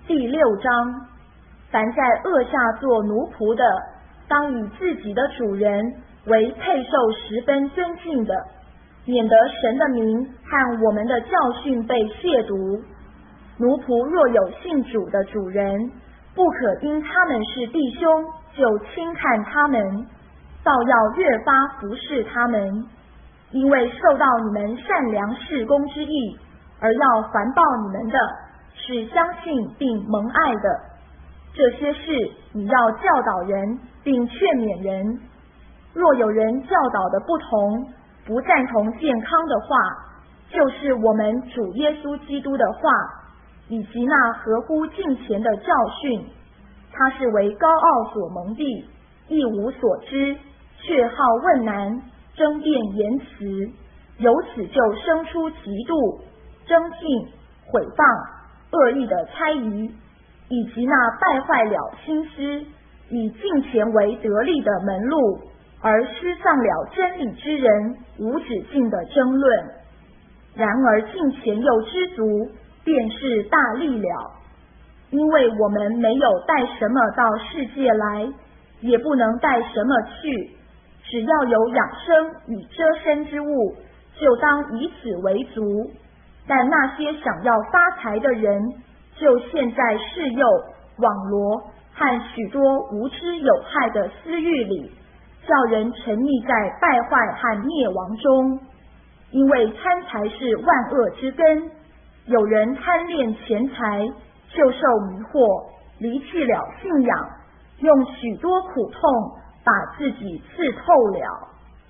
第6章，凡在恶下做奴仆的，当以自己的主人为配受十分尊敬的，免得神的名和我们的教训被亵渎。奴仆若有信主的主人，不可因他们是弟兄就轻看他们，倒要越发服侍他们，因为受到你们善良事工之义，而要还报你们的是相信并蒙爱的。这些事你要教导人，并劝勉人。若有人教导的不同，不赞同健康的话，就是我们主耶稣基督的话，以及那合乎敬虔的教训，他是为高傲所蒙蔽，一无所知，却好问难，争辩言辞，由此就生出嫉妒、争竞、毁谤、恶意的猜疑，以及那败坏了心思，以敬虔为得利的门路，而失丧了真理之人无止境的争论。然而敬虔又知足，便是大利了。因为我们没有带什么到世界来，也不能带什么去，只要有养生与遮身之物，就当以此为足。但那些想要发财的人，就陷在世诱、网罗和许多无知有害的私欲里，叫人沉溺在败坏和灭亡中。因为贪财是万恶之根，有人贪恋钱财，就受迷惑，离弃了信仰，用许多苦痛把自己刺透了。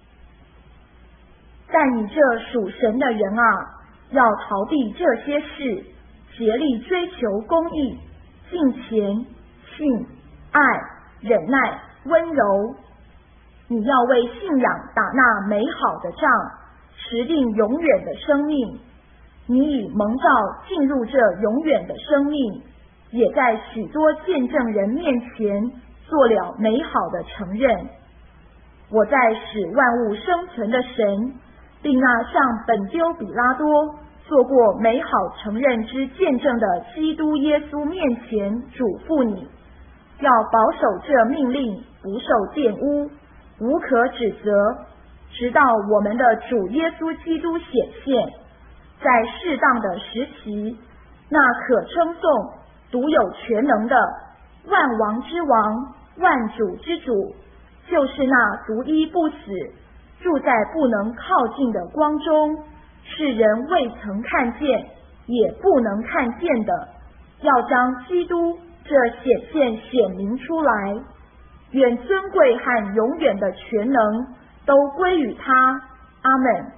但你这属神的人啊，要逃避这些事，竭力追求公义、敬虔、信、爱、忍耐、温柔。你要为信仰打那美好的仗，持定永远的生命。你已蒙召进入这永远的生命，也在许多见证人面前做了美好的承认。我在使万物生存的神，并那向本丢比拉多做过美好承认之见证的基督耶稣面前嘱咐你，要保守这命令，不受玷污，无可指责，直到我们的主耶稣基督显现。在适当的时期，那可称颂、独有全能的万王之王、万主之主，就是那独一不死、住在不能靠近的光中，世人未曾看见也不能看见的，要将基督这显现显明出来。愿尊贵和永远的全能都归于他。阿们。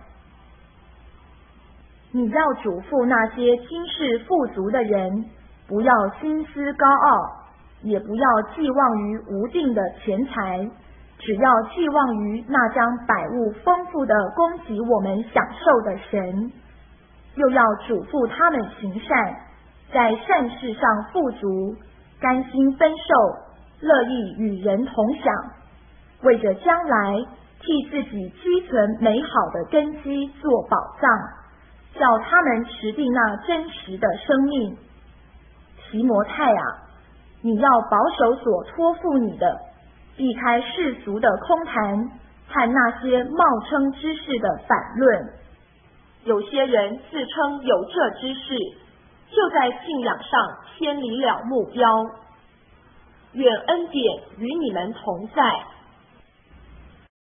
你要嘱咐那些今世富足的人，不要心思高傲，也不要寄望于无定的钱财，只要寄望于那将百物丰富的供给我们享受的神。又要嘱咐他们行善，在善事上富足，甘心分受，乐意与人同享，为着将来替自己积存美好的根基做保障，叫他们持定那真实的生命。提摩太啊，你要保守所托付你的，避开世俗的空谈和那些冒称知识的反论。有些人自称有这知识，就在信仰上偏离了目标。愿恩典与你们同在。